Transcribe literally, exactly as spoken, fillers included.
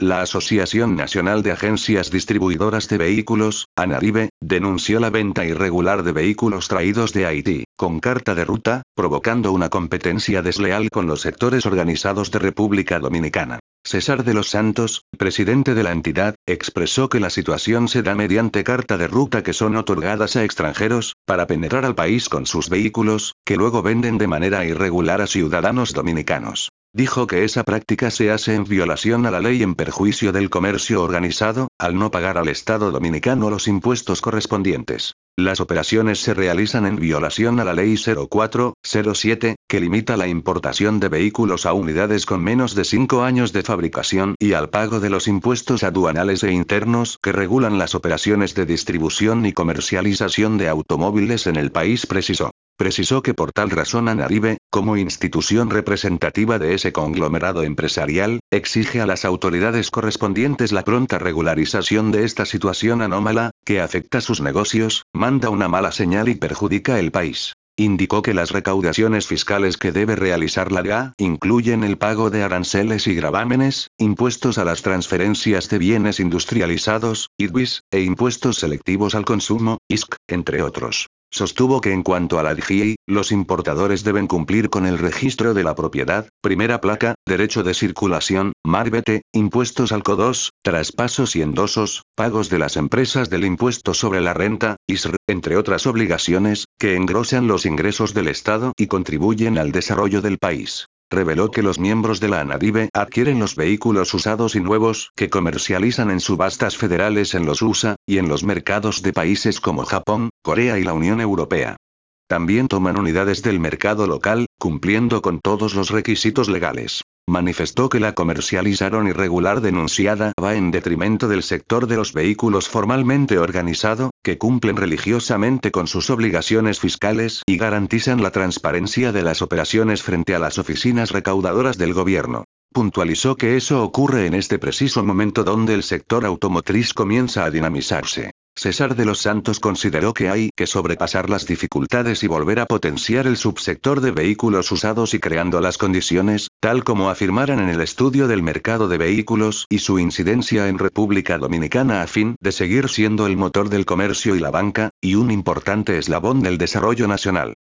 La Asociación Nacional de Agencias Distribuidoras de Vehículos, ANADIVE, denunció la venta irregular de vehículos traídos de Haití, con carta de ruta, provocando una competencia desleal con los sectores organizados de República Dominicana. César de los Santos, presidente de la entidad, expresó que la situación se da mediante carta de ruta que son otorgadas a extranjeros, para penetrar al país con sus vehículos, que luego venden de manera irregular a ciudadanos dominicanos. Dijo que esa práctica se hace en violación a la ley en perjuicio del comercio organizado, al no pagar al Estado dominicano los impuestos correspondientes. Las operaciones se realizan en violación a la Ley cero cuatro cero siete, que limita la importación de vehículos a unidades con menos de cinco años de fabricación y al pago de los impuestos aduanales e internos que regulan las operaciones de distribución y comercialización de automóviles en el país, precisó. Precisó que por tal razón ANADIVE, como institución representativa de ese conglomerado empresarial, exige a las autoridades correspondientes la pronta regularización de esta situación anómala, que afecta sus negocios, manda una mala señal y perjudica el país. Indicó que las recaudaciones fiscales que debe realizar la D A incluyen el pago de aranceles y gravámenes, impuestos a las transferencias de bienes industrializados, I D W I S, e impuestos selectivos al consumo, I S C, entre otros. Sostuvo que en cuanto a la D G I, los importadores deben cumplir con el registro de la propiedad, primera placa, derecho de circulación, marbete, impuestos al C O dos, traspasos y endosos, pagos de las empresas del impuesto sobre la renta, I S R, entre otras obligaciones, que engrosan los ingresos del Estado y contribuyen al desarrollo del país. Reveló que los miembros de la ANADIVE adquieren los vehículos usados y nuevos que comercializan en subastas federales en los U S A, y en los mercados de países como Japón, Corea y la Unión Europea. También toman unidades del mercado local, cumpliendo con todos los requisitos legales. Manifestó que la comercialización irregular denunciada va en detrimento del sector de los vehículos formalmente organizado, que cumplen religiosamente con sus obligaciones fiscales y garantizan la transparencia de las operaciones frente a las oficinas recaudadoras del gobierno. Puntualizó que eso ocurre en este preciso momento donde el sector automotriz comienza a dinamizarse. César de los Santos consideró que hay que sobrepasar las dificultades y volver a potenciar el subsector de vehículos usados y creando las condiciones, tal como afirmaran en el estudio del mercado de vehículos y su incidencia en República Dominicana a fin de seguir siendo el motor del comercio y la banca, y un importante eslabón del desarrollo nacional.